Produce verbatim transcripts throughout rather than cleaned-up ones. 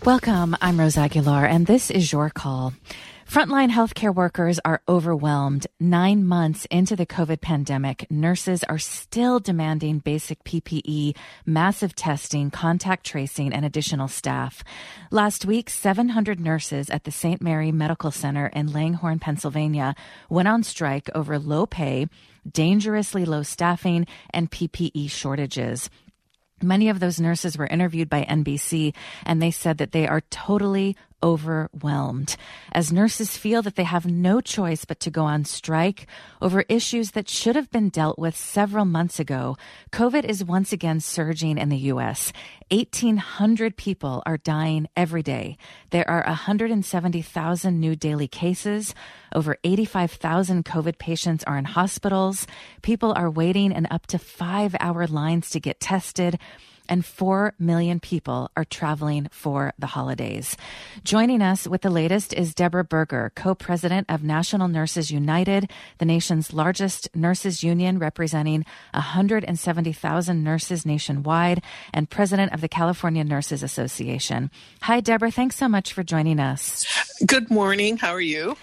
Welcome, I'm Rose Aguilar, and this is your call. Frontline healthcare workers are overwhelmed. Nine months into the COVID pandemic, nurses are still demanding basic P P E, massive testing, contact tracing, and additional staff. Last week, seven hundred nurses at the Saint Mary Medical Center in Langhorne, Pennsylvania, went on strike over low pay, dangerously low staffing, and P P E shortages. Many of those nurses were interviewed by N B C, and they said that they are totally overwhelmed as nurses feel that they have no choice but to go on strike over issues that should have been dealt with several months ago. COVID is once again surging in the U S. eighteen hundred people are dying every day. There are one hundred seventy thousand new daily cases. Over eighty-five thousand COVID patients are in hospitals. People are waiting in up to five-hour lines to get tested. And four million people are traveling for the holidays. Joining us with the latest is Deborah Berger, co-president of National Nurses United, the nation's largest nurses union representing one hundred seventy thousand nurses nationwide, and president of the California Nurses Association. Hi, Deborah. Thanks so much for joining us. Good morning. How are you?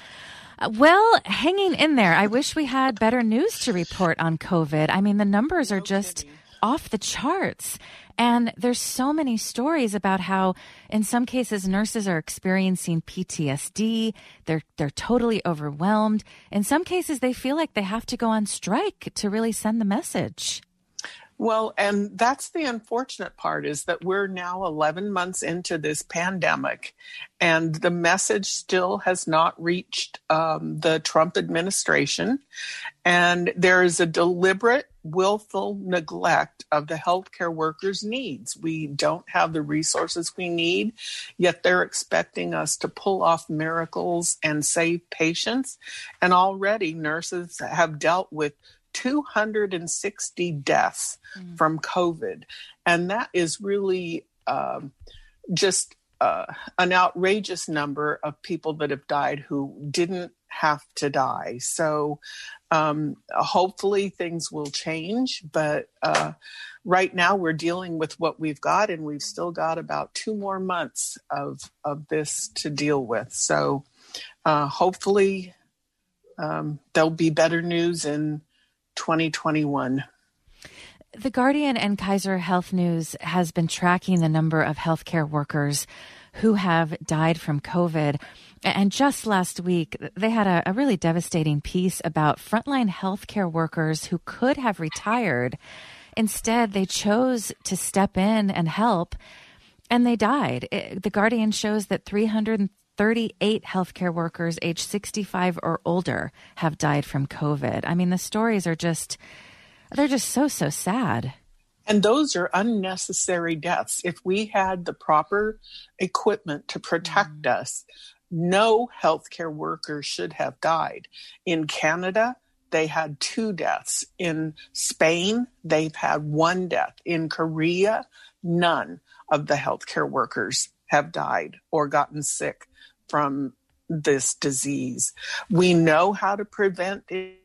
Well, hanging in there. I wish we had better news to report on COVID. I mean, the numbers are just off the charts. And there's so many stories about how, in some cases, nurses are experiencing P T S D. They're they're totally overwhelmed. In some cases, they feel like they have to go on strike to really send the message. Well, and that's the unfortunate part, is that we're now eleven months into this pandemic, and the message still has not reached um, the Trump administration. And there is a deliberate, willful neglect of the healthcare workers' needs. We don't have the resources we need, yet they're expecting us to pull off miracles and save patients. And already nurses have dealt with two hundred sixty deaths mm. from COVID. And that is really um, just uh, an outrageous number of people that have died who didn't have to die. So um, hopefully things will change. But uh, right now we're dealing with what we've got, and we've still got about two more months of, of this to deal with. So uh, hopefully um, there'll be better news in twenty twenty-one. The Guardian and Kaiser Health News has been tracking the number of healthcare workers who have died from COVID. And just last week, they had a, a really devastating piece about frontline healthcare workers who could have retired. Instead, they chose to step in and help, and they died. It, the Guardian shows that three hundred thirty-eight healthcare workers aged sixty-five or older have died from COVID. I mean, the stories are just, they're just so, so sad. And those are unnecessary deaths. If we had the proper equipment to protect mm. us, no healthcare worker should have died. In Canada, they had two deaths. In Spain, they've had one death. In Korea, none of the healthcare workers have died or gotten sick from this disease. We know how to prevent it.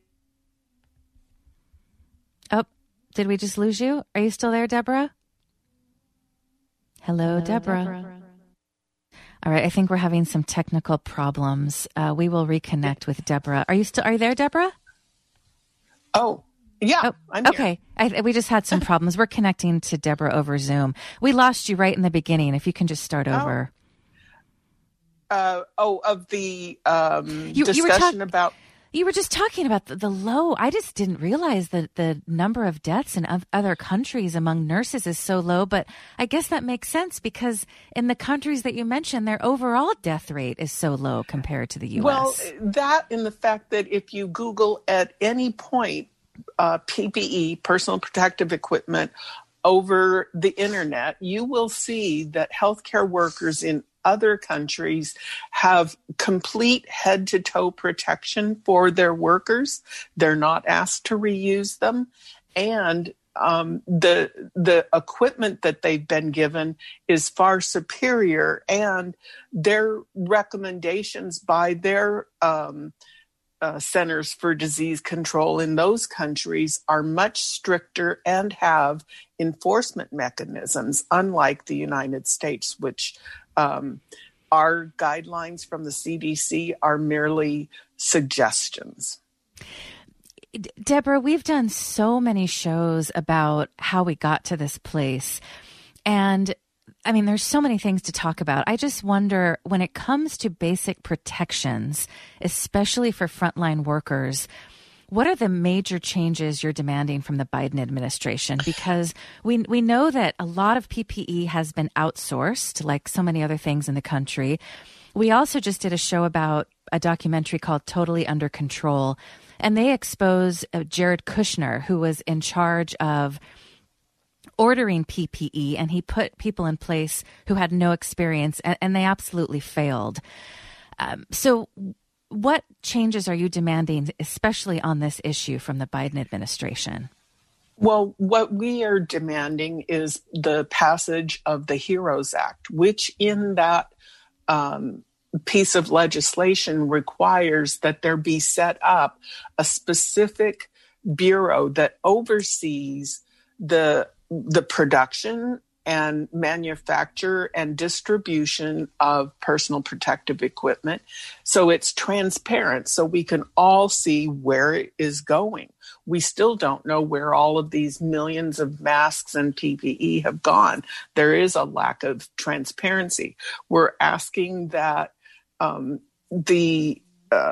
Oh, did we just lose you? Are you still there, Deborah? Hello, Hello Deborah. Deborah. All right, I think we're having some technical problems. Uh, we will reconnect with Deborah. Are you still? Are you there, Deborah? Oh, yeah. Oh, I'm okay. I, we just had some problems. We're connecting to Deborah over Zoom. We lost you right in the beginning. If you can just start over. Oh, uh, oh of the um, you, discussion you were talk- about. You were just talking about the, the low. I just didn't realize that the number of deaths in other countries among nurses is so low. But I guess that makes sense because in the countries that you mentioned, their overall death rate is so low compared to the U S. Well, that and the fact that if you Google at any point uh, P P E, personal protective equipment, over the internet, you will see that healthcare workers in other countries have complete head-to-toe protection for their workers. They're not asked to reuse them. And um, the the equipment that they've been given is far superior. And their recommendations by their um, uh, Centers for Disease Control in those countries are much stricter and have enforcement mechanisms, unlike the United States, which Um, our guidelines from the C D C are merely suggestions. Deborah, we've done so many shows about how we got to this place. And I mean, there's so many things to talk about. I just wonder, when it comes to basic protections, especially for frontline workers, what are the major changes you're demanding from the Biden administration? Because we we know that a lot of P P E has been outsourced, like so many other things in the country. We also just did a show about a documentary called Totally Under Control, and they expose uh, Jared Kushner, who was in charge of ordering P P E, and he put people in place who had no experience, and, and they absolutely failed. Um, so what changes are you demanding, especially on this issue, from the Biden administration? Well, what we are demanding is the passage of the HEROES Act, which in that um, piece of legislation requires that there be set up a specific bureau that oversees the the production and manufacture and distribution of personal protective equipment. So it's transparent, so we can all see where it is going. We still don't know where all of these millions of masks and P P E have gone. There is a lack of transparency. We're asking that um, the uh,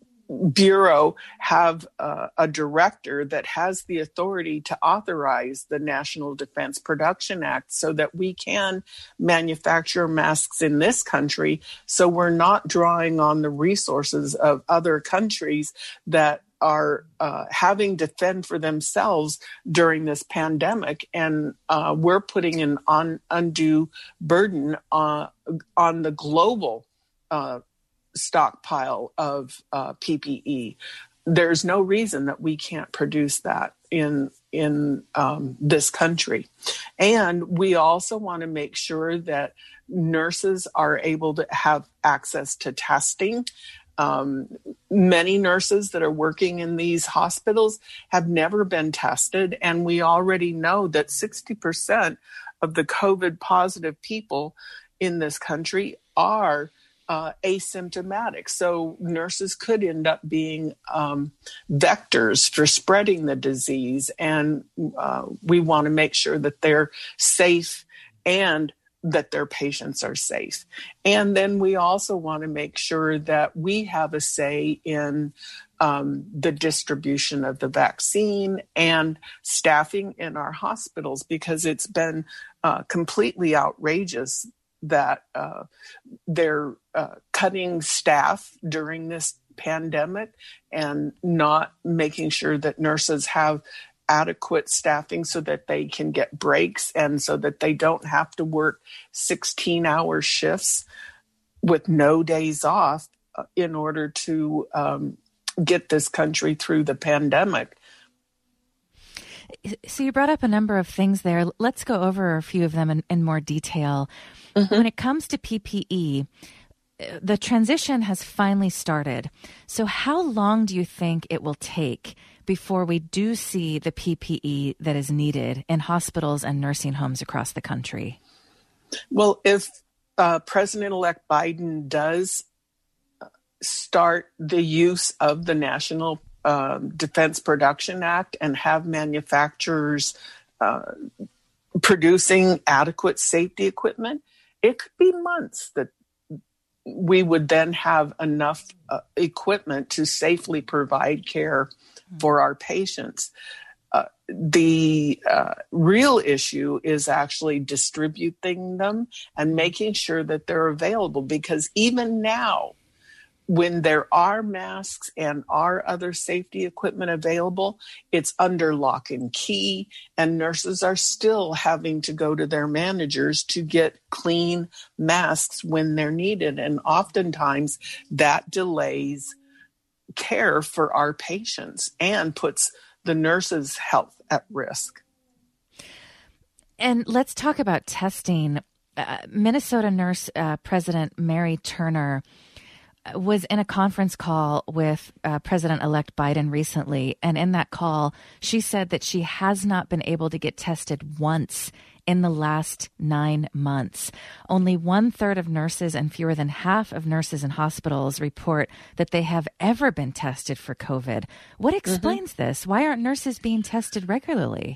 Bureau have uh, a director that has the authority to authorize the National Defense Production Act so that we can manufacture masks in this country, so we're not drawing on the resources of other countries that are uh, having to fend for themselves during this pandemic. And uh, we're putting an on, undue burden uh, on the global uh stockpile of uh, P P E. There's no reason that we can't produce that in in um, this country. And we also want to make sure that nurses are able to have access to testing. Um, many nurses that are working in these hospitals have never been tested, and we already know that sixty percent of the COVID positive people in this country are Uh, asymptomatic. So nurses could end up being um, vectors for spreading the disease. And uh, we want to make sure that they're safe and that their patients are safe. And then we also want to make sure that we have a say in um, the distribution of the vaccine and staffing in our hospitals, because it's been uh, completely outrageous that uh, they're uh, cutting staff during this pandemic and not making sure that nurses have adequate staffing so that they can get breaks and so that they don't have to work sixteen-hour shifts with no days off in order to um, get this country through the pandemic. So you brought up a number of things there. Let's go over a few of them in, in more detail. Mm-hmm. When it comes to P P E, the transition has finally started. So how long do you think it will take before we do see the P P E that is needed in hospitals and nursing homes across the country? Well, if uh, President-elect Biden does start the use of the National Um, Defense Production Act and have manufacturers uh, producing adequate safety equipment, it could be months that we would then have enough uh, equipment to safely provide care for our patients. Uh, the uh, real issue is actually distributing them and making sure that they're available, because even now, when there are masks and are other safety equipment available, it's under lock and key, and nurses are still having to go to their managers to get clean masks when they're needed. And oftentimes that delays care for our patients and puts the nurses' health at risk. And let's talk about testing. Uh, Minnesota Nurse uh, President Mary Turner was in a conference call with uh, President-elect Biden recently. And in that call, she said that she has not been able to get tested once in the last nine months. Only one third of nurses and fewer than half of nurses in hospitals report that they have ever been tested for COVID. What explains mm-hmm. this? Why aren't nurses being tested regularly?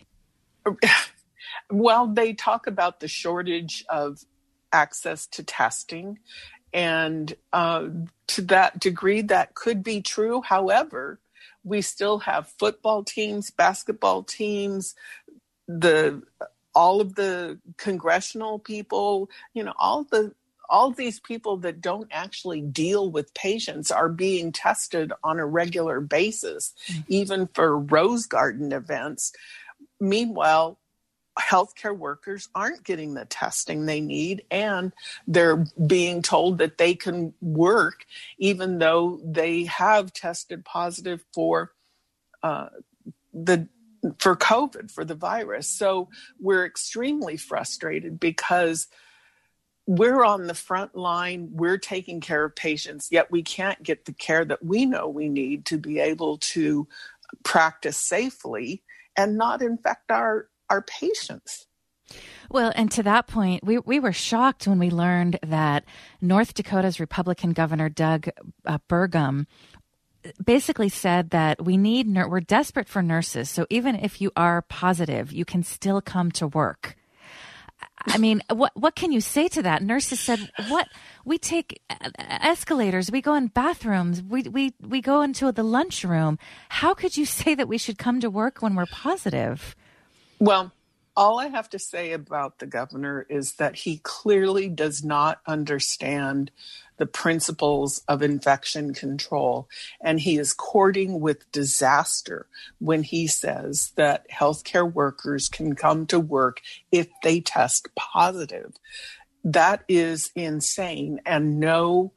Well, they talk about the shortage of access to testing. And uh, to that degree, that could be true. However, we still have football teams, basketball teams, the all of the congressional people, you know, all the all these people that don't actually deal with patients are being tested on a regular basis, mm-hmm. even for Rose Garden events. Meanwhile, healthcare workers aren't getting the testing they need, and they're being told that they can work even though they have tested positive for uh, the for COVID, for the virus. So we're extremely frustrated because we're on the front line, we're taking care of patients, yet we can't get the care that we know we need to be able to practice safely and not infect our our patients. Well, and to that point, we, we were shocked when we learned that North Dakota's Republican Governor Doug uh, Burgum basically said that we need, nur- we're desperate for nurses. So even if you are positive, you can still come to work. I mean, what what can you say to that? Nurses said, what? We take escalators, we go in bathrooms, we, we, we go into the lunchroom. How could you say that we should come to work when we're positive? Well, all I have to say about the governor is that he clearly does not understand the principles of infection control, and he is courting with disaster when he says that healthcare workers can come to work if they test positive. That is insane, and no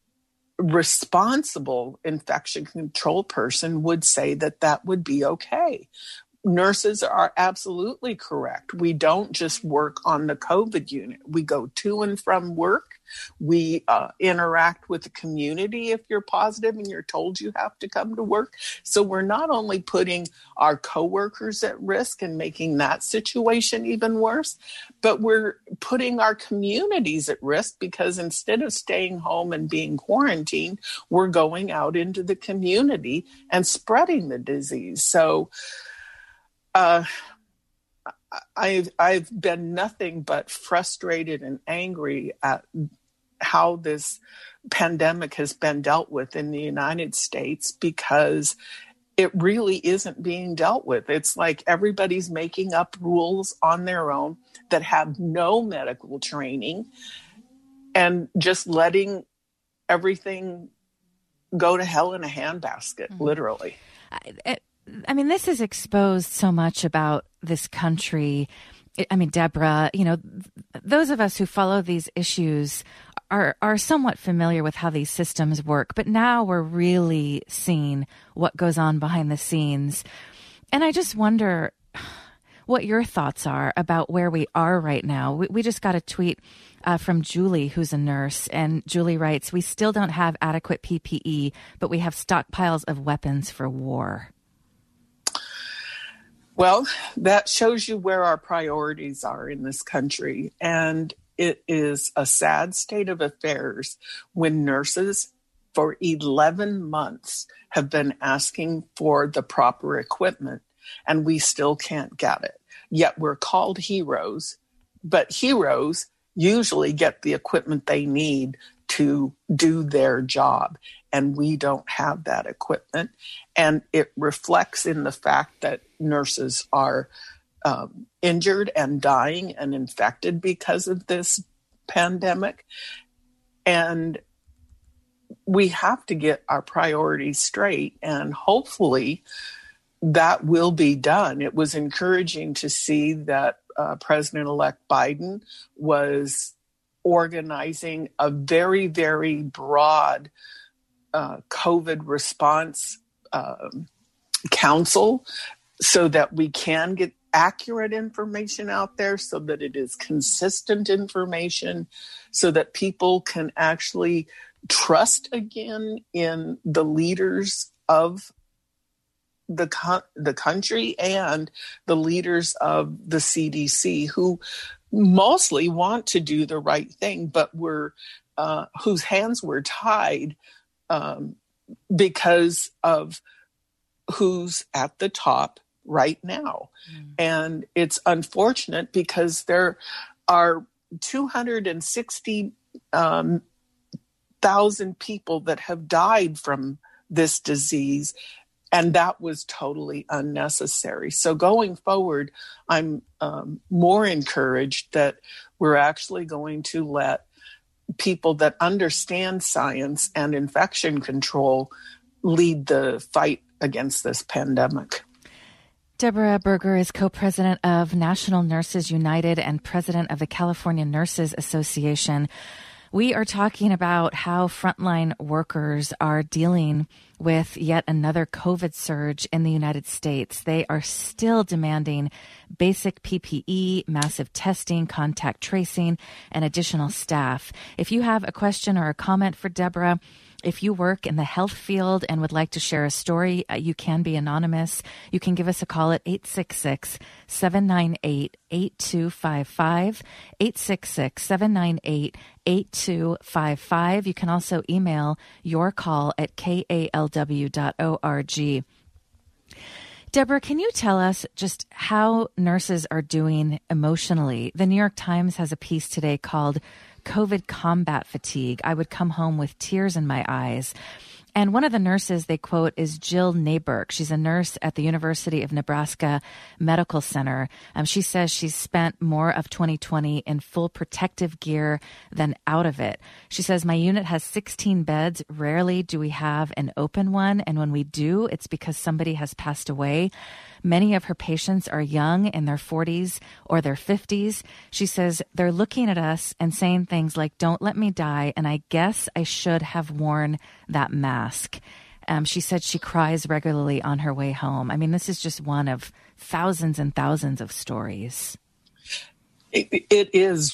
responsible infection control person would say that that would be okay. Nurses are absolutely correct. We don't just work on the COVID unit. We go to and from work. We uh, interact with the community if you're positive and you're told you have to come to work. So we're not only putting our coworkers at risk and making that situation even worse, but we're putting our communities at risk because instead of staying home and being quarantined, we're going out into the community and spreading the disease. So Uh, I've, I've been nothing but frustrated and angry at how this pandemic has been dealt with in the United States because it really isn't being dealt with. It's like everybody's making up rules on their own that have no medical training and just letting everything go to hell in a handbasket, mm-hmm. literally. I, it- I mean, this has exposed so much about this country. I mean, Deborah, you know, those of us who follow these issues are are somewhat familiar with how these systems work, but now we're really seeing what goes on behind the scenes. And I just wonder what your thoughts are about where we are right now. We, we just got a tweet uh, from Julie, who's a nurse, and Julie writes, "We still don't have adequate P P E, but we have stockpiles of weapons for war." Well, that shows you where our priorities are in this country. And it is a sad state of affairs when nurses for eleven months have been asking for the proper equipment and we still can't get it. Yet we're called heroes, but heroes usually get the equipment they need to do their job. And we don't have that equipment. And it reflects in the fact that nurses are um, injured and dying and infected because of this pandemic. And we have to get our priorities straight. And hopefully that will be done. It was encouraging to see that uh, President-elect Biden was organizing a very, very broad uh, COVID response um, council so that we can get accurate information out there, so that it is consistent information, so that people can actually trust again in the leaders of the co- the country and the leaders of the C D C, who mostly want to do the right thing, but were uh, whose hands were tied um, because of who's at the top right now. Mm. And it's unfortunate because there are two hundred sixty um, thousand people that have died from this disease, and that was totally unnecessary. So going forward, I'm um, more encouraged that we're actually going to let people that understand science and infection control lead the fight against this pandemic. Deborah Berger is co-president of National Nurses United and president of the California Nurses Association. We are talking about how frontline workers are dealing with yet another COVID surge in the United States. They are still demanding basic P P E, massive testing, contact tracing, and additional staff. If you have a question or a comment for Deborah, if you work in the health field and would like to share a story, uh, you can be anonymous. You can give us a call at eight six six, seven nine eight, eight two five five, eight six six, seven nine eight, eight two five five. You can also email your call at k a l w dot org. Deborah, can you tell us just how nurses are doing emotionally? The New York Times has a piece today called COVID Combat Fatigue. I would come home with tears in my eyes. And one of the nurses they quote is Jill Nayberg. She's a nurse at the University of Nebraska Medical Center. Um, she says she's spent more of twenty twenty in full protective gear than out of it. She says, my unit has sixteen beds. Rarely do we have an open one. And when we do, it's because somebody has passed away. Many of her patients are young, in their forties or their fifties. She says they're looking at us and saying things like, don't let me die, and I guess I should have worn that mask. Um, she said she cries regularly on her way home. I mean, this is just one of thousands and thousands of stories. It, it is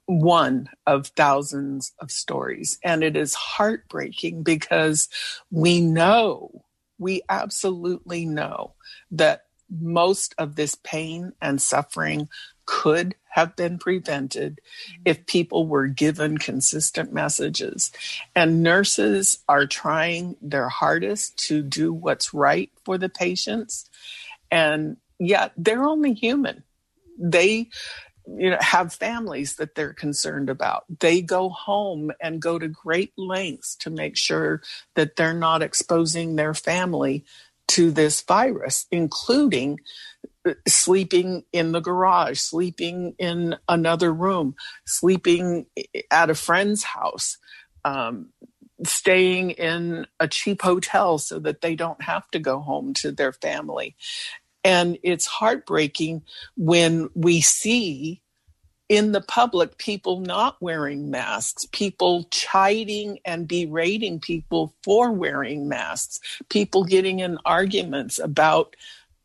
one of thousands of stories, and it is heartbreaking because we know, we absolutely know that most of this pain and suffering could have been prevented if people were given consistent messages. And nurses are trying their hardest to do what's right for the patients. And yet they're only human. They, you know, have families that they're concerned about. They go home and go to great lengths to make sure that they're not exposing their family to this virus, including sleeping in the garage, sleeping in another room, sleeping at a friend's house, um, staying in a cheap hotel so that they don't have to go home to their family. And it's heartbreaking when we see in the public people not wearing masks, people chiding and berating people for wearing masks, people getting in arguments about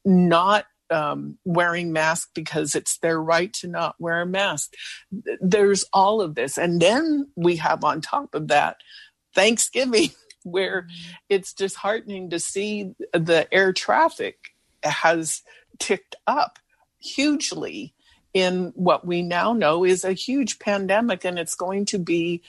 not um, wearing masks because it's their right to not wear a mask. There's all of this. And then we have on top of that Thanksgiving, where it's disheartening to see the air traffic has ticked up hugely in what we now know is a huge pandemic, and it's going to be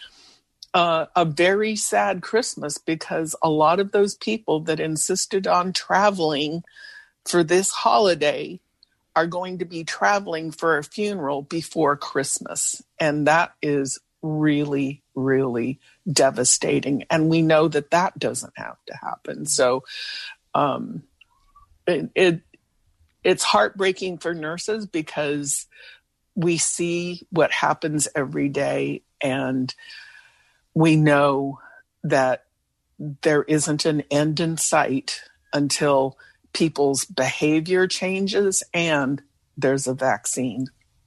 uh, a very sad Christmas because a lot of those people that insisted on traveling for this holiday are going to be traveling for a funeral before Christmas. And that is really, really devastating. And we know that that doesn't have to happen. So um, it, it It's heartbreaking for nurses because we see what happens every day, and we know that there isn't an end in sight until people's behavior changes and there's a vaccine.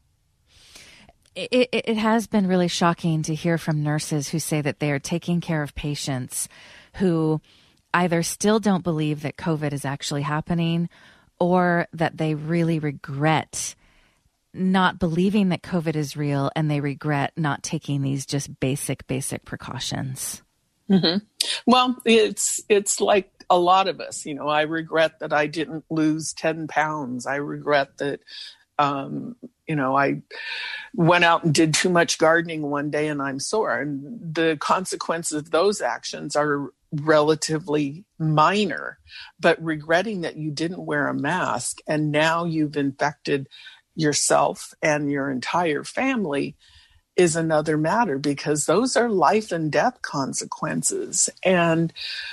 It, it, it has been really shocking to hear from nurses who say that they are taking care of patients who either still don't believe that COVID is actually happening or that they really regret not believing that COVID is real, and they regret not taking these just basic, basic precautions. Mm-hmm. Well, it's it's like a lot of us, you know, I regret that I didn't lose ten pounds. I regret that, um, you know, I went out and did too much gardening one day and I'm sore. And the consequences of those actions are relatively minor, but regretting that you didn't wear a mask and now you've infected yourself and your entire family is another matter, because those are life and death consequences. And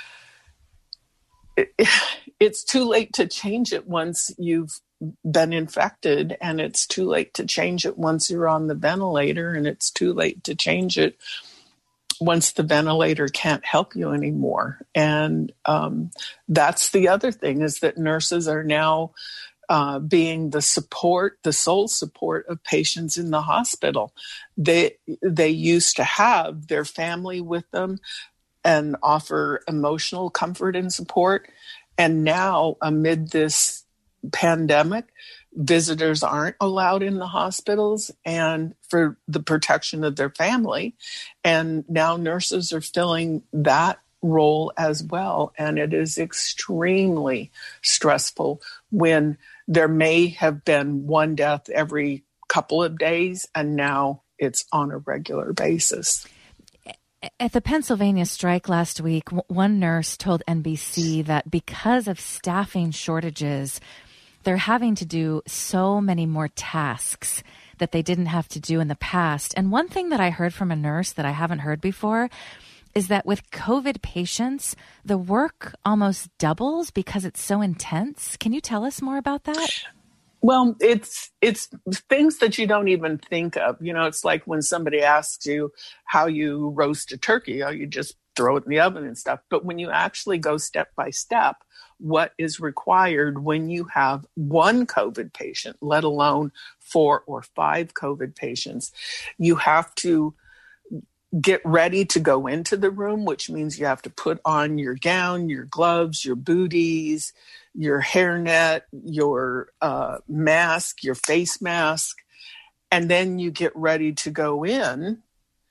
it, it's too late to change it once you've been infected, and it's too late to change it once you're on the ventilator, and it's too late to change it once the ventilator can't help you anymore. And um, that's the other thing, is that nurses are now uh, being the support, the sole support of patients in the hospital. They, they used to have their family with them and offer emotional comfort and support. And now, amid this pandemic, visitors aren't allowed in the hospitals and for the protection of their family. And now nurses are filling that role as well. And it is extremely stressful when there may have been one death every couple of days, and now it's on a regular basis. At the Pennsylvania strike last week, one nurse told N B C that because of staffing shortages, they're having to do so many more tasks that they didn't have to do in the past. And one thing that I heard from a nurse that I haven't heard before is that with COVID patients, the work almost doubles because it's so intense. Can you tell us more about that? Well, it's it's things that you don't even think of. You know, it's like when somebody asks you how you roast a turkey, oh, you just throw it in the oven and stuff. But when you actually go step by step, what is required when you have one COVID patient, let alone four or five COVID patients, you have to get ready to go into the room, which means you have to put on your gown, your gloves, your booties, your hairnet, your uh, mask, your face mask, and then you get ready to go in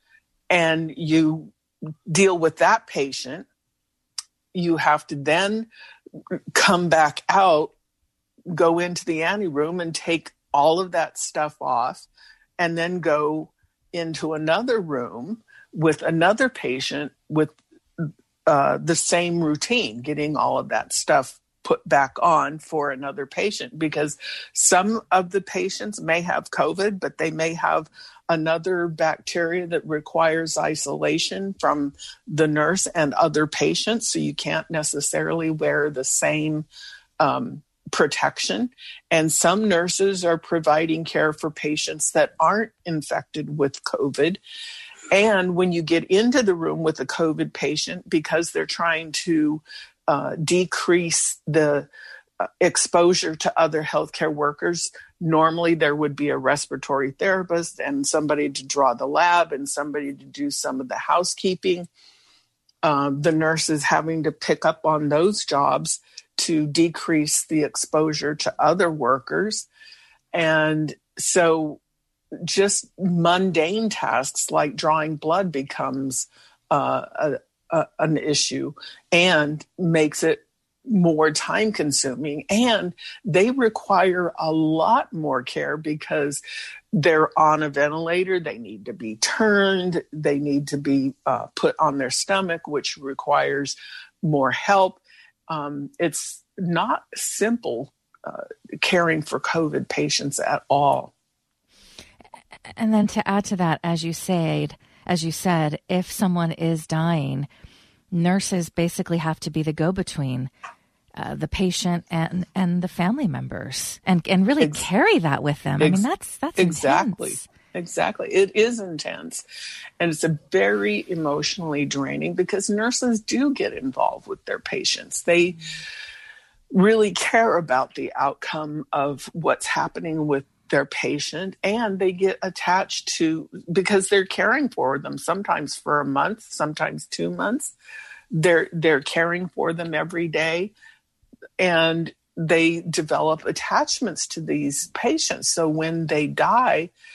and you deal with that patient. You have to then come back out, go into the ante room and take all of that stuff off, and then go into another room with another patient with uh, the same routine, getting all of that stuff put back on for another patient, because some of the patients may have COVID, but they may have another bacteria that requires isolation from the nurse and other patients. So you can't necessarily wear the same um, protection. And some nurses are providing care for patients that aren't infected with COVID. And when you get into the room with a COVID patient, because they're trying to uh, decrease the uh, exposure to other healthcare workers, normally there would be a respiratory therapist and somebody to draw the lab and somebody to do some of the housekeeping. Uh, the nurse is having to pick up on those jobs to decrease the exposure to other workers. And so just mundane tasks like drawing blood becomes uh, a, a, an issue and makes it more time consuming. And they require a lot more care because they're on a ventilator. They need to be turned. They need to be uh, put on their stomach, which requires more help. Um, it's not simple uh, caring for COVID patients at all. And then to add to that, as you said, as you said, if someone is dying, nurses basically have to be the go-between uh, the patient and, and the family members, and and really ex- carry that with them. Ex- I mean, that's that's exactly intense. Exactly. It is intense, and it's a very emotionally draining because nurses do get involved with their patients. They really care about the outcome of what's happening with their patient, and they get attached to, because they're caring for them sometimes for a month, sometimes two months. They're they're caring for them every day, and they develop attachments to these patients. So when they die,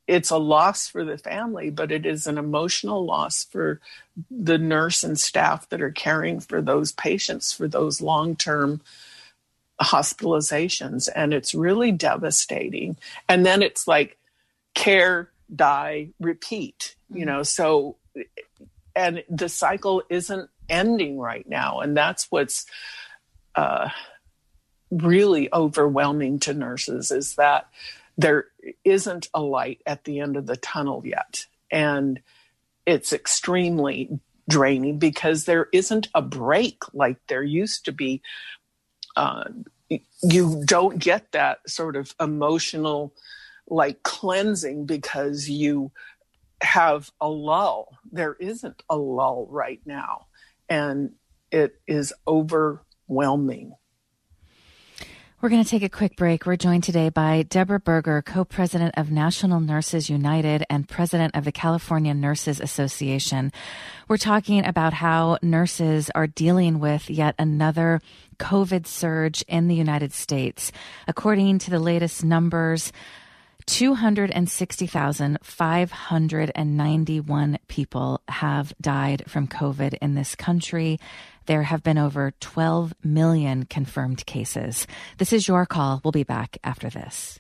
it's a loss for the family, but it is an emotional loss for the nurse and staff that are caring for those patients for those long-term hospitalizations. And it's really devastating. And then it's like care, die, repeat, you know, so, and the cycle isn't ending right now. And that's what's uh, really overwhelming to nurses, is that there isn't a light at the end of the tunnel yet. And it's extremely draining because there isn't a break like there used to be. Uh, you don't get that sort of emotional, like, cleansing because you have a lull. There isn't a lull right now. And it is overwhelming. We're going to take a quick break. We're joined today by Deborah Berger, co-president of National Nurses United and president of the California Nurses Association. We're talking about how nurses are dealing with yet another COVID surge in the United States. According to the latest numbers, two hundred sixty thousand five hundred ninety-one people have died from COVID in this country. There have been over twelve million confirmed cases. This is Your Call. We'll be back after this.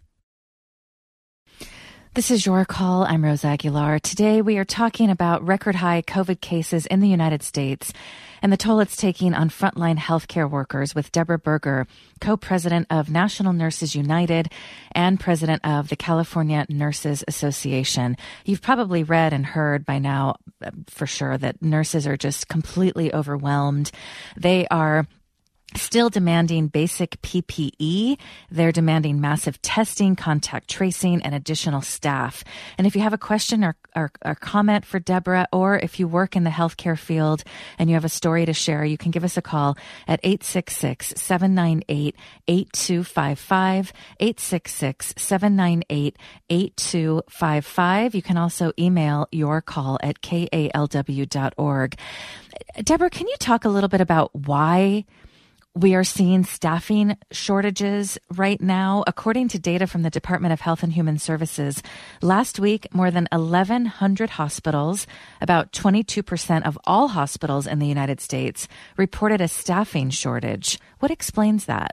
This is Your Call. I'm Rose Aguilar. Today we are talking about record high COVID cases in the United States and the toll it's taking on frontline healthcare workers with Deborah Berger, co-president of National Nurses United and president of the California Nurses Association. You've probably read and heard by now for sure that nurses are just completely overwhelmed. They are still demanding basic P P E. They're demanding massive testing, contact tracing, and additional staff. And if you have a question or, or, or comment for Deborah, or if you work in the healthcare field and you have a story to share, you can give us a call at eight six six, seven nine eight, eight two five five, eight six six, seven nine eight, eight two five five. You can also email your call at k a l w dot org. Deborah, can you talk a little bit about why we are seeing staffing shortages right now? According to data from the Department of Health and Human Services, last week, more than eleven hundred hospitals, about twenty-two percent of all hospitals in the United States, reported a staffing shortage. What explains that?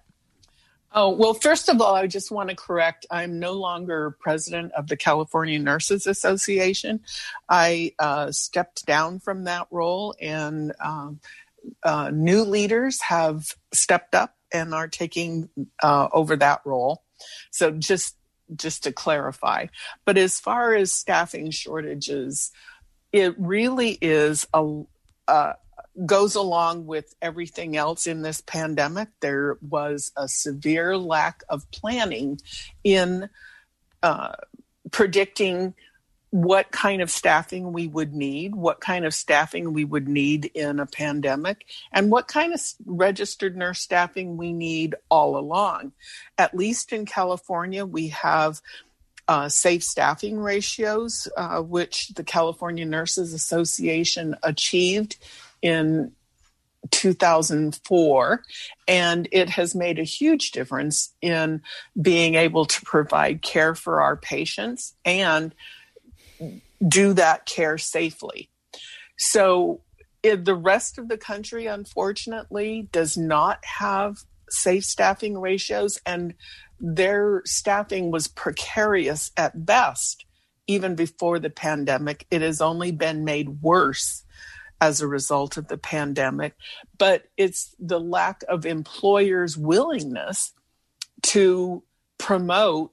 Oh, well, first of all, I just want to correct, I'm no longer president of the California Nurses Association. I uh, stepped down from that role, and um, Uh, new leaders have stepped up and are taking uh, over that role. So just just to clarify. But as far as staffing shortages, it really is a uh, goes along with everything else in this pandemic. There was a severe lack of planning in uh, predicting what kind of staffing we would need, what kind of staffing we would need in a pandemic, and what kind of registered nurse staffing we need all along. At least in California, we have uh, safe staffing ratios, uh, which the California Nurses Association achieved in two thousand four, and it has made a huge difference in being able to provide care for our patients and do that care safely. So if the rest of the country, unfortunately, does not have safe staffing ratios, and their staffing was precarious at best even before the pandemic. It has only been made worse as a result of the pandemic, but it's the lack of employers' willingness to promote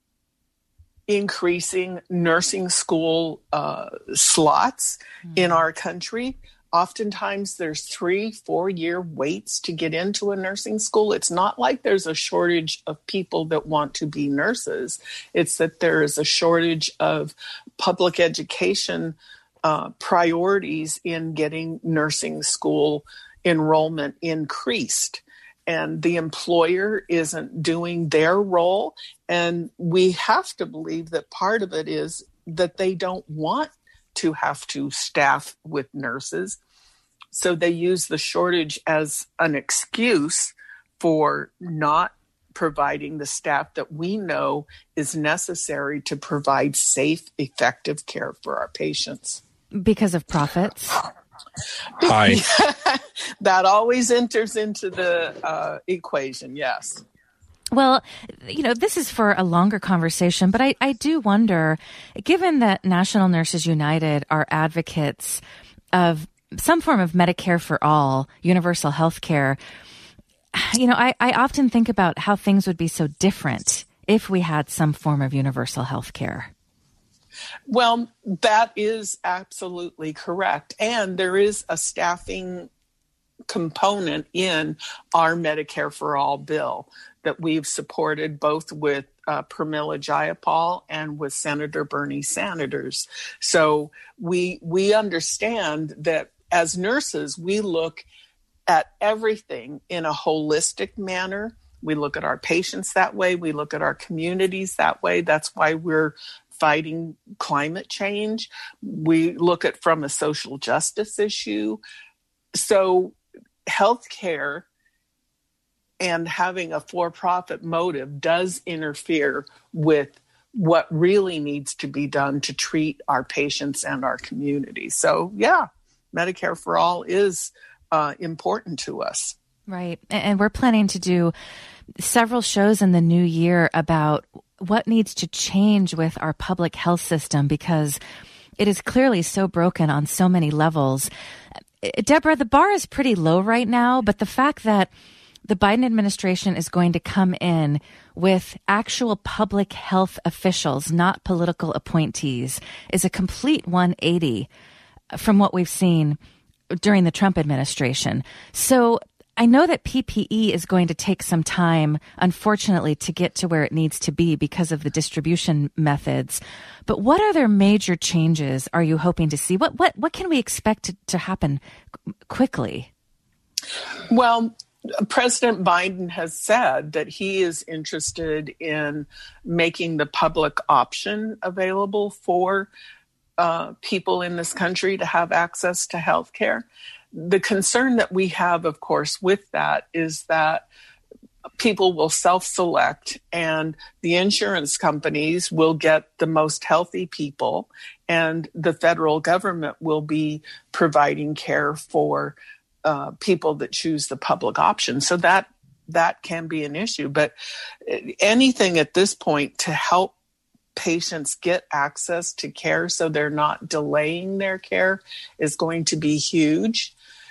increasing nursing school uh, slots mm-hmm. in our country. Oftentimes there's three, four year waits to get into a nursing school. It's not like there's a shortage of people that want to be nurses. It's that there is a shortage of public education uh, priorities in getting nursing school enrollment increased. And the employer isn't doing their role. And we have to believe that part of it is that they don't want to have to staff with nurses. So they use the shortage as an excuse for not providing the staff that we know is necessary to provide safe, effective care for our patients. Because of profits? Hi. That always enters into the uh, equation, yes. Well, you know, this is for a longer conversation, but I, I do wonder, given that National Nurses United are advocates of some form of Medicare for all, universal health care, you know, I, I often think about how things would be so different if we had some form of universal health care. Well, that is absolutely correct. And there is a staffing component in our Medicare for All bill that we've supported both with uh, Pramila Jayapal and with Senator Bernie Sanders. So we we understand that as nurses, we look at everything in a holistic manner. We look at our patients that way. We look at our communities that way. That's why we're fighting climate change. We look at from a social justice issue. So healthcare and having a for-profit motive does interfere with what really needs to be done to treat our patients and our community. So yeah, Medicare for All is uh, important to us. Right. And we're planning to do several shows in the new year about what needs to change with our public health system, because it is clearly so broken on so many levels. Deborah, the bar is pretty low right now, but the fact that the Biden administration is going to come in with actual public health officials, not political appointees, is a complete one eighty from what we've seen during the Trump administration. So I know that P P E is going to take some time, unfortunately, to get to where it needs to be because of the distribution methods. But what other major changes are you hoping to see? What what what can we expect to, to happen quickly? Well, President Biden has said that he is interested in making the public option available for uh, people in this country to have access to health care. The concern that we have, of course, with that is that people will self-select and the insurance companies will get the most healthy people and the federal government will be providing care for uh, people that choose the public option. So that that can be an issue. But anything at this point to help patients get access to care so they're not delaying their care is going to be huge.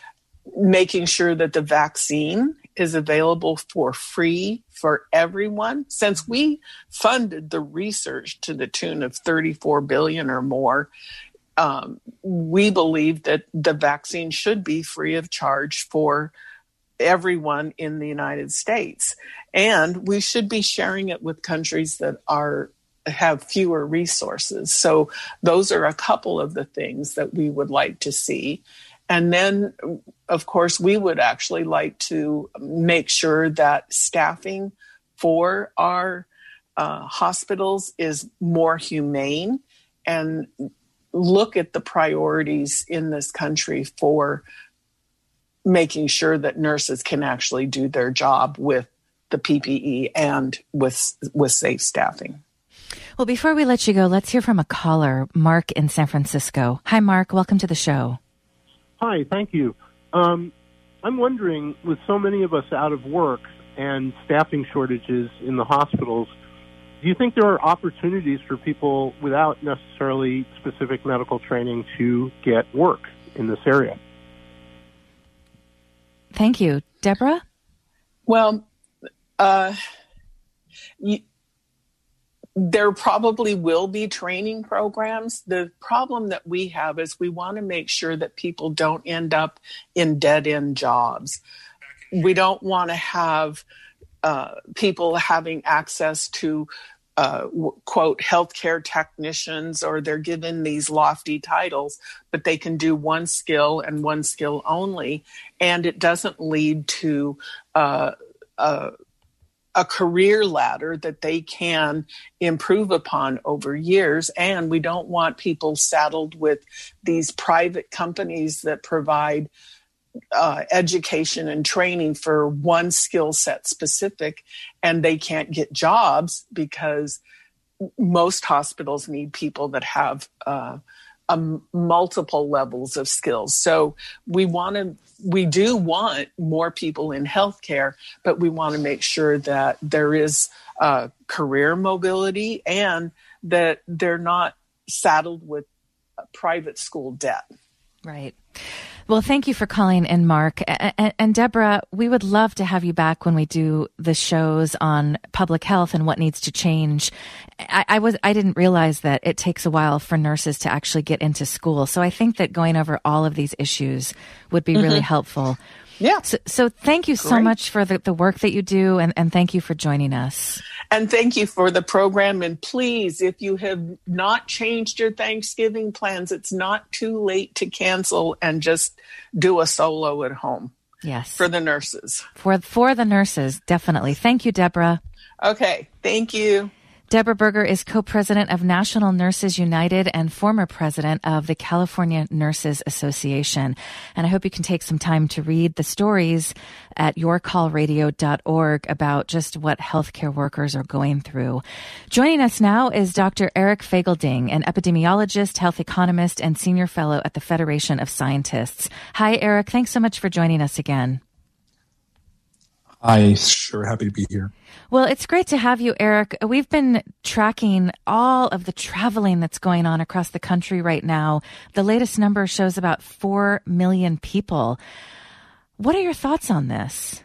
Making sure that the vaccine is available for free for everyone. Since we funded the research to the tune of thirty-four billion dollars or more, um, we believe that the vaccine should be free of charge for everyone in the United States. And we should be sharing it with countries that are have fewer resources. So those are a couple of the things that we would like to see. And then, of course, we would actually like to make sure that staffing for our uh, hospitals is more humane and look at the priorities in this country for making sure that nurses can actually do their job with the P P E and with with safe staffing. Well, before we let you go, let's hear from a caller, Mark in San Francisco. Hi, Mark. Welcome to the show. Hi, thank you. Um, I'm wondering, with so many of us out of work and staffing shortages in the hospitals, do you think there are opportunities for people without necessarily specific medical training to get work in this area? Thank you. Deborah? Well, uh, you, there probably will be training programs. The problem that we have is we want to make sure that people don't end up in dead-end jobs. We don't want to have uh, people having access to, uh, w- quote, healthcare technicians, or they're given these lofty titles, but they can do one skill and one skill only, and it doesn't lead to uh, uh a career ladder that they can improve upon over years. And we don't want people saddled with these private companies that provide uh, education and training for one skill set specific, and they can't get jobs because most hospitals need people that have uh, um, multiple levels of skills. So we want to, we do want more people in healthcare, but we want to make sure that there is uh, career mobility and that they're not saddled with private school debt. Right. Well, thank you for calling in, Mark. And, and Deborah, we would love to have you back when we do the shows on public health and what needs to change. I, I was I didn't realize that it takes a while for nurses to actually get into school. So I think that going over all of these issues would be mm-hmm. really helpful. Yeah. So, so thank you Great. so much for the, the work that you do, and, and thank you for joining us. And thank you for the program. And please, if you have not changed your Thanksgiving plans, it's not too late to cancel and just do a solo at home. Yes. For the nurses. For, for the nurses, definitely. Thank you, Deborah. Okay. Thank you. Deborah Berger is co-president of National Nurses United and former president of the California Nurses Association. And I hope you can take some time to read the stories at your call radio dot org about just what healthcare workers are going through. Joining us now is Doctor Eric Feigl-Ding, an epidemiologist, health economist, and senior fellow at the Federation of Scientists. Hi, Eric. Thanks so much for joining us again. Hi, sure. Happy to be here. Well, it's great to have you, Eric. We've been tracking all of the traveling that's going on across the country right now. The latest number shows about four million people. What are your thoughts on this?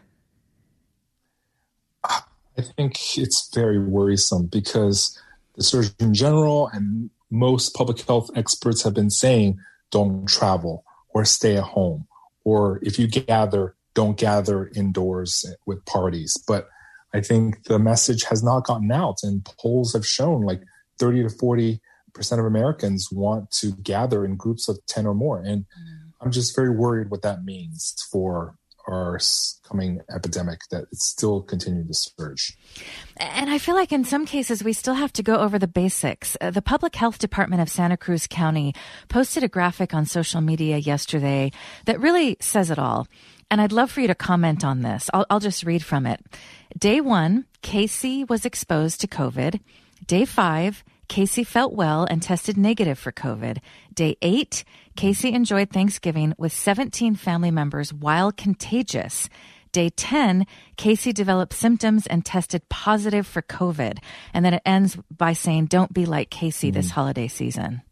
I think it's very worrisome because the Surgeon General and most public health experts have been saying, don't travel or stay at home. Or if you gather, don't gather indoors with parties. But I think the message has not gotten out, and polls have shown like thirty to forty percent of Americans want to gather in groups of ten or more. And mm. I'm just very worried what that means for our coming epidemic, that it's still continuing to surge. And I feel like in some cases we still have to go over the basics. Uh, the Public Health Department of Santa Cruz County posted a graphic on social media yesterday that really says it all. And I'd love for you to comment on this. I'll, I'll just read from it. Day one, Casey was exposed to COVID. Day five, Casey felt well and tested negative for COVID. Day eight, Casey enjoyed Thanksgiving with seventeen family members while contagious. Day ten, Casey developed symptoms and tested positive for COVID. And then it ends by saying, don't be like Casey mm. this holiday season.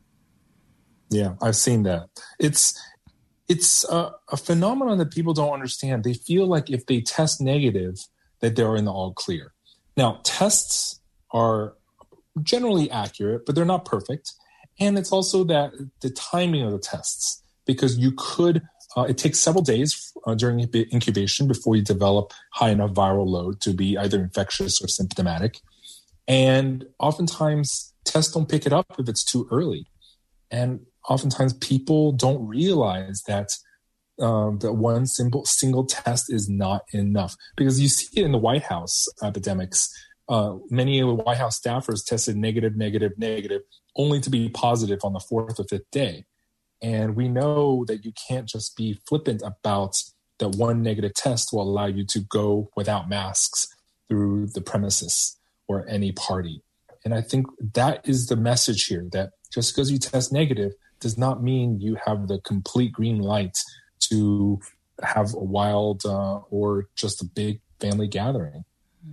Yeah, I've seen that. It's... It's a, a phenomenon that people don't understand. They feel like if they test negative, that they're in the all clear. Now, tests are generally accurate, but they're not perfect. And it's also that the timing of the tests, because you could, uh, it takes several days uh, during incubation before you develop high enough viral load to be either infectious or symptomatic. And oftentimes tests don't pick it up if it's too early. And oftentimes people don't realize that um, that one simple single test is not enough, because you see it in the White House epidemics. Uh, many of the White House staffers tested negative, negative, negative, only to be positive on the fourth or fifth day. And we know that you can't just be flippant about that one negative test will allow you to go without masks through the premises or any party. And I think that is the message here, that just because you test negative does not mean you have the complete green light to have a wild uh, or just a big family gathering.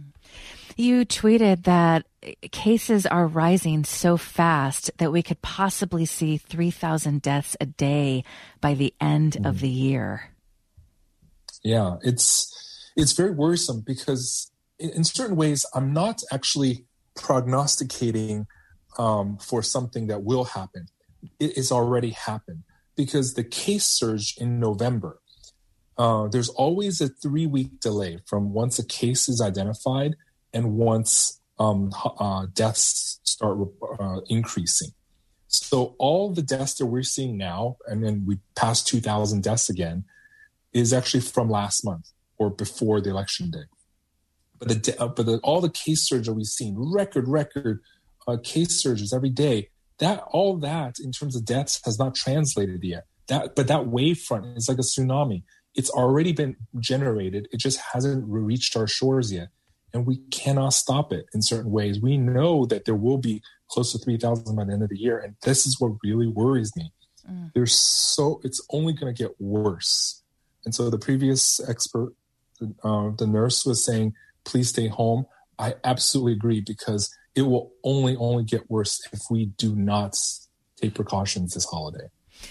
You tweeted that cases are rising so fast that we could possibly see three thousand deaths a day by the end mm. of the year. Yeah, it's it's very worrisome because in, in certain ways, I'm not actually prognosticating um, for something that will happen. It has already happened, because the case surge in November, uh, there's always a three-week delay from once a case is identified and once um, uh, deaths start uh, increasing. So all the deaths that we're seeing now, and then we passed two thousand deaths again, is actually from last month or before the election day. But the uh, but the, all the case surge that we've seen, record, record uh, case surges every day, that all that in terms of deaths has not translated yet that, but that wave front is like a tsunami. It's already been generated. It just hasn't reached our shores yet. And we cannot stop it in certain ways. We know that there will be close to three thousand by the end of the year. And this is what really worries me. Mm. There's so, it's only going to get worse. And so the previous expert, uh, the nurse was saying, please stay home. I absolutely agree, because it will only, only get worse if we do not take precautions this holiday.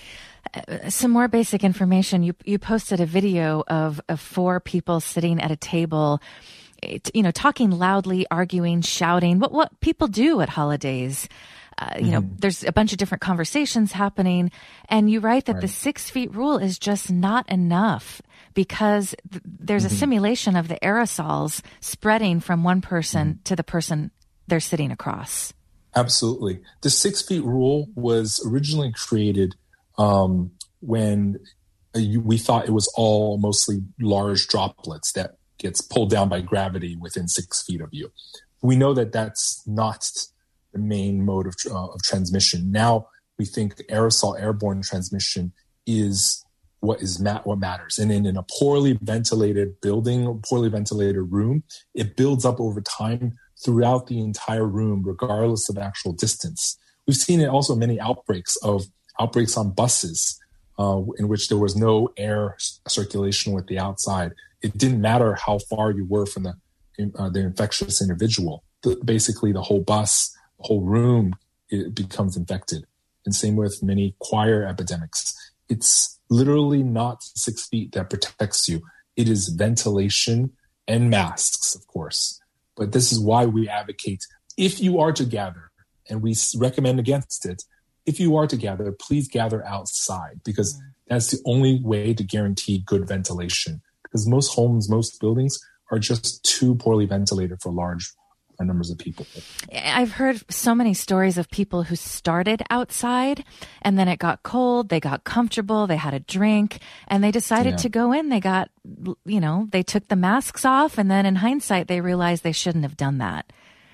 Uh, some more basic information. You you posted a video of, of four people sitting at a table, you know, talking loudly, arguing, shouting, what what people do at holidays. Uh, you mm-hmm. know, there's a bunch of different conversations happening, and you write that right. the six feet rule is just not enough, because th- there's mm-hmm. a simulation of the aerosols spreading from one person mm-hmm. to the person they're sitting across. Absolutely. The six feet rule was originally created um, when uh, you, we thought it was all mostly large droplets that gets pulled down by gravity within six feet of you. We know that that's not the main mode of, uh, of transmission. Now we think aerosol airborne transmission is what is ma- what matters. And in, in a poorly ventilated building, poorly ventilated room, it builds up over time throughout the entire room, regardless of actual distance. We've seen it also many outbreaks of outbreaks on buses uh, in which there was no air circulation with the outside. It didn't matter how far you were from the uh, the infectious individual. The, basically, the whole bus, the whole room, it becomes infected. And same with many choir epidemics. It's literally not six feet that protects you. It is ventilation and masks, of course. But this is why we advocate, if you are to gather, and we recommend against it, if you are to gather, please gather outside, because that's the only way to guarantee good ventilation. Because most homes, most buildings are just too poorly ventilated for large numbers of people. I've heard so many stories of people who started outside and then it got cold, they got comfortable, they had a drink, and they decided yeah. to go in. They got, you know, they took the masks off, and then in hindsight, they realized they shouldn't have done that.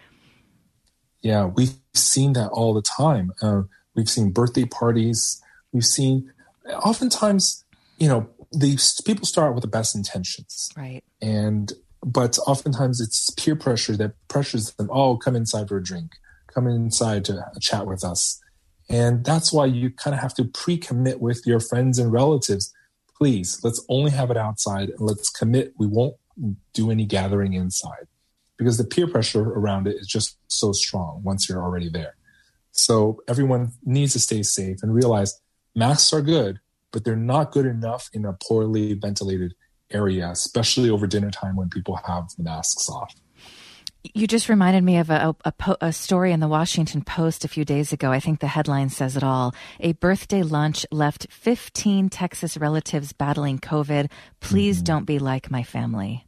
Yeah, we've seen that all the time. Uh, we've seen birthday parties. We've seen, oftentimes, you know, these people start with the best intentions. Right. And But oftentimes it's peer pressure that pressures them, oh, come inside for a drink, come inside to chat with us. And that's why you kind of have to pre-commit with your friends and relatives. Please, let's only have it outside, and let's commit. We won't do any gathering inside, because the peer pressure around it is just so strong once you're already there. So everyone needs to stay safe and realize masks are good, but they're not good enough in a poorly ventilated area, especially over dinner time when people have masks off. You just reminded me of a, a, a story in the Washington Post a few days ago. I think the headline says it all. A birthday lunch left fifteen Texas relatives battling COVID. Please mm-hmm. don't be like my family.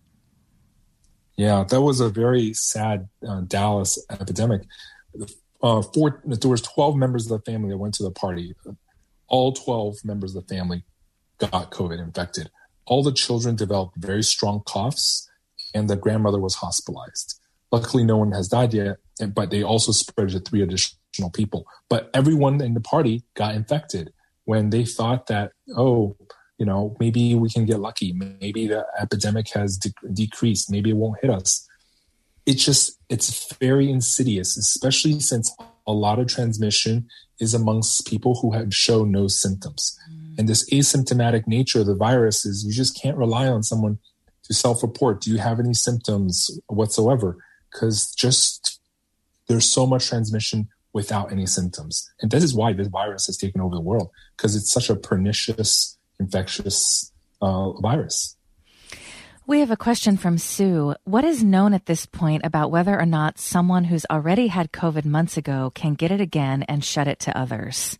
Yeah, that was a very sad uh, Dallas epidemic. Uh, four, there was twelve members of the family that went to the party. All twelve members of the family got COVID infected. All the children developed very strong coughs, and the grandmother was hospitalized. Luckily, no one has died yet, but they also spread it to three additional people. But everyone in the party got infected when they thought that, oh, you know, maybe we can get lucky. Maybe the epidemic has de- decreased. Maybe it won't hit us. It's just, it's very insidious, especially since a lot of transmission is amongst people who have shown no symptoms. Mm. And this asymptomatic nature of the virus is you just can't rely on someone to self-report. Do you have any symptoms whatsoever? Because just there's so much transmission without any symptoms. And this is why this virus has taken over the world, because it's such a pernicious, infectious uh, virus. We have a question from Sue. What is known at this point about whether or not someone who's already had COVID months ago can get it again and shed it to others?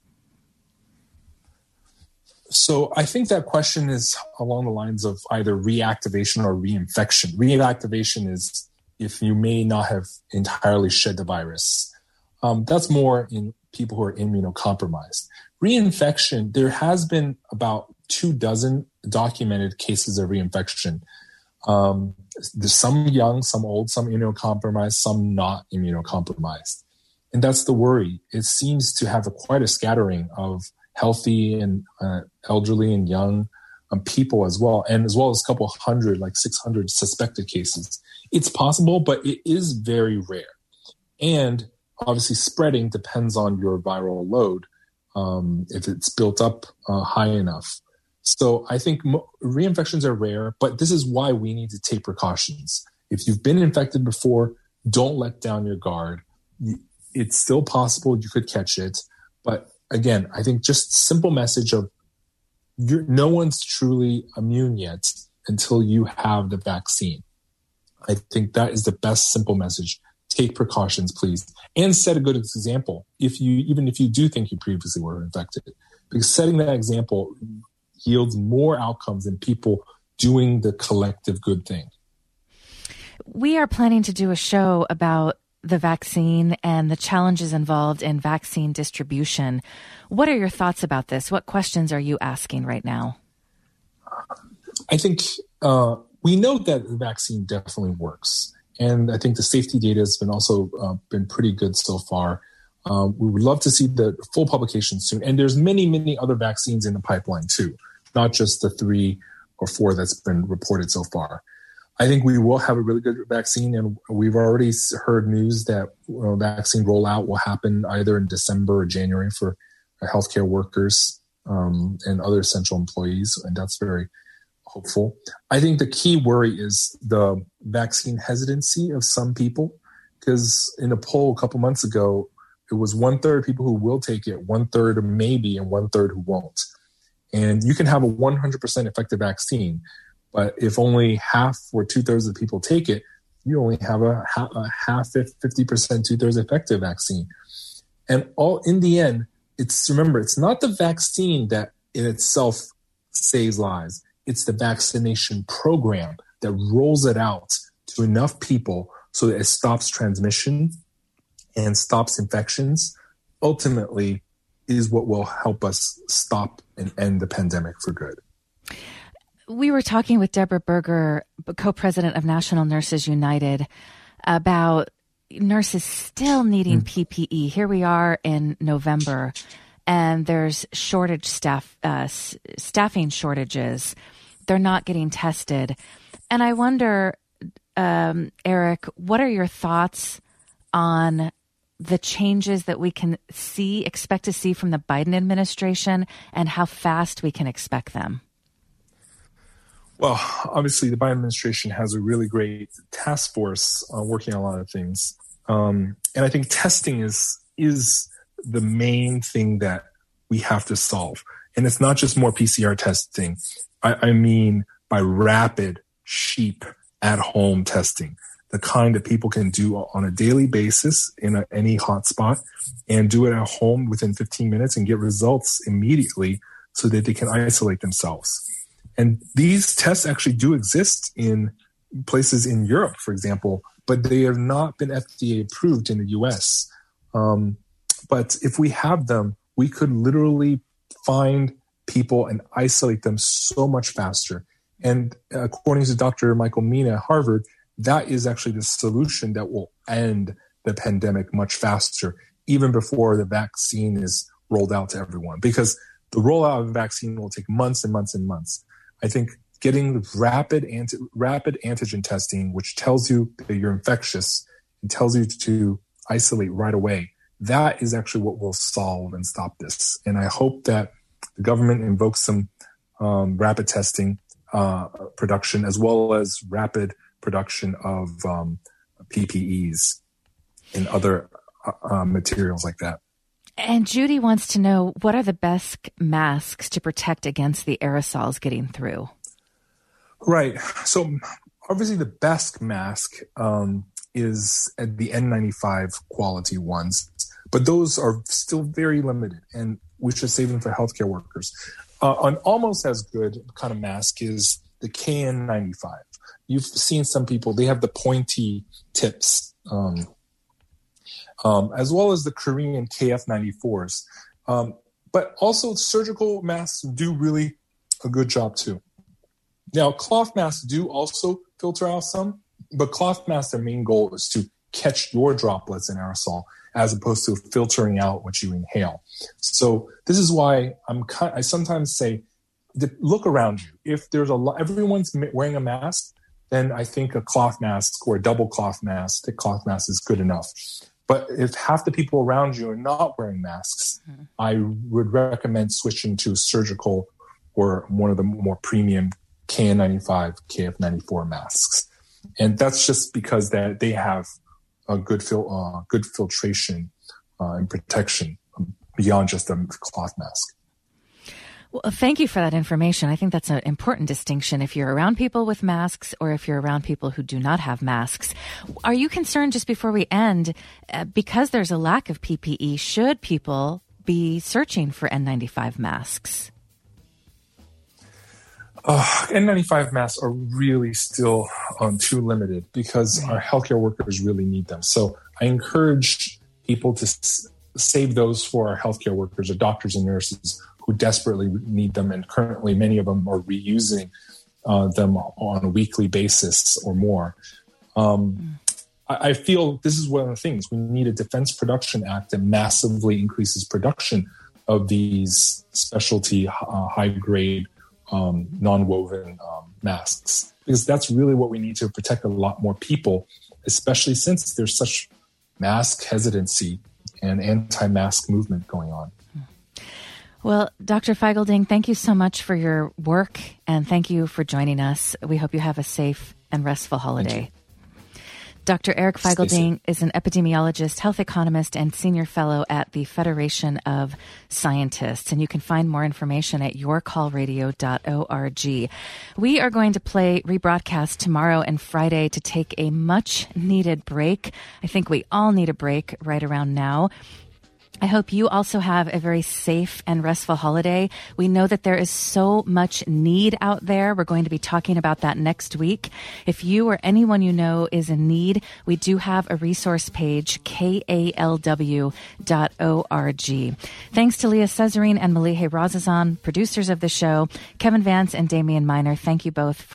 So I think that question is along the lines of either reactivation or reinfection. Reactivation is if you may not have entirely shed the virus. Um, that's more in people who are immunocompromised. Reinfection, there has been about two dozen documented cases of reinfection. Um, there's some young, some old, some immunocompromised, some not immunocompromised. And that's the worry. It seems to have a, quite a scattering of healthy and uh, elderly and young um, people as well, and as well as a couple hundred, like six hundred suspected cases. It's possible, but it is very rare. And obviously spreading depends on your viral load, um, if it's built up uh, high enough. So I think mo- reinfections are rare, but this is why we need to take precautions. If you've been infected before, don't let down your guard. It's still possible you could catch it. But again, I think just simple message of you're, no one's truly immune yet until you have the vaccine. I think that is the best simple message. Take precautions, please, and set a good example. If you, even if you do think you previously were infected, because setting that example yields more outcomes than people doing the collective good thing. We are planning to do a show about the vaccine and the challenges involved in vaccine distribution. What are your thoughts about this? What questions are you asking right now? I think uh, we know that the vaccine definitely works. And I think the safety data has been also uh, been pretty good so far. Um, we would love to see the full publication soon. And there's many, many other vaccines in the pipeline too, not just the three or four that's been reported so far. I think we will have a really good vaccine, and we've already heard news that you know, vaccine rollout will happen either in December or January for healthcare workers um, and other essential employees, and that's very hopeful. I think the key worry is the vaccine hesitancy of some people, because in a poll a couple months ago, it was one third people who will take it, one third maybe, and one third who won't. And you can have a one hundred percent effective vaccine, but if only half or two thirds of the people take it, you only have a, a half, fifty percent, two thirds effective vaccine. And all in the end, it's remember, it's not the vaccine that in itself saves lives. It's the vaccination program that rolls it out to enough people so that it stops transmission and stops infections. Ultimately, is what will help us stop and end the pandemic for good. We were talking with Deborah Berger, co-president of National Nurses United, about nurses still needing mm. P P E. Here we are in November, and there's shortage staff, uh, s- staffing shortages. They're not getting tested. And I wonder, um, Eric, what are your thoughts on the changes that we can see, expect to see from the Biden administration, and how fast we can expect them? Well, obviously, the Biden administration has a really great task force uh, working on a lot of things. Um, and I think testing is is the main thing that we have to solve. And it's not just more P C R testing. I, I mean by rapid, cheap, at-home testing, the kind that people can do on a daily basis in a, any hotspot and do it at home within fifteen minutes and get results immediately so that they can isolate themselves. And these tests actually do exist in places in Europe, for example, but they have not been F D A approved in the U S. Um, but if we have them, we could literally find people and isolate them so much faster. And according to Doctor Michael Mina at Harvard, that is actually the solution that will end the pandemic much faster, even before the vaccine is rolled out to everyone. Because the rollout of the vaccine will take months and months and months. I think getting rapid anti- rapid antigen testing, which tells you that you're infectious and tells you to isolate right away, that is actually what will solve and stop this. And I hope that the government invokes some um, rapid testing uh, production as well as rapid production of um, P P Es and other uh, materials like that. And Judy wants to know, what are the best masks to protect against the aerosols getting through? Right. So obviously the best mask um, is at the N ninety-five quality ones, but those are still very limited, and we should save them for healthcare workers. Uh, an almost as good kind of mask is the K N ninety-five. You've seen some people, they have the pointy tips, um, um, as well as the Korean K F ninety-fours. Um, but also surgical masks do really a good job too. Now, cloth masks do also filter out some, but cloth masks, their main goal is to catch your droplets in aerosol as opposed to filtering out what you inhale. So this is why I'm kind, I sometimes say, look around you. If there's a lot, everyone's wearing a mask, then I think a cloth mask or a double cloth mask, thick cloth mask is good enough. But if half the people around you are not wearing masks, mm-hmm. I would recommend switching to surgical or one of the more premium K N ninety-five, K F ninety-four masks. And that's just because that they have a good fil- uh, good filtration uh, and protection beyond just a cloth mask. Well, thank you for that information. I think that's an important distinction if you're around people with masks or if you're around people who do not have masks. Are you concerned, just before we end, uh, because there's a lack of P P E, should people be searching for N ninety-five masks? Uh, N ninety-five masks are really still um, too limited because our healthcare workers really need them. So I encourage people to s- save those for our healthcare workers, our doctors and nurses who desperately need them. And currently many of them are reusing uh, them on a weekly basis or more. Um, I, I feel this is one of the things. We need a Defense Production Act that massively increases production of these specialty uh, high-grade Um, non-woven um, masks, because that's really what we need to protect a lot more people, especially since there's such mask hesitancy and anti-mask movement going on. Well, Doctor Feigelding, thank you so much for your work, and thank you for joining us. We hope you have a safe and restful holiday. Doctor Eric Feigelding is an epidemiologist, health economist, and senior fellow at the Federation of Scientists. And you can find more information at your call radio dot org. We are going to play rebroadcast tomorrow and Friday to take a much needed break. I think we all need a break right around now. I hope you also have a very safe and restful holiday. We know that there is so much need out there. We're going to be talking about that next week. If you or anyone you know is in need, we do have a resource page, K A L W dot org. Thanks to Leah Cesarine and Malihe Razazan, producers of the show. Kevin Vance and Damian Miner, thank you both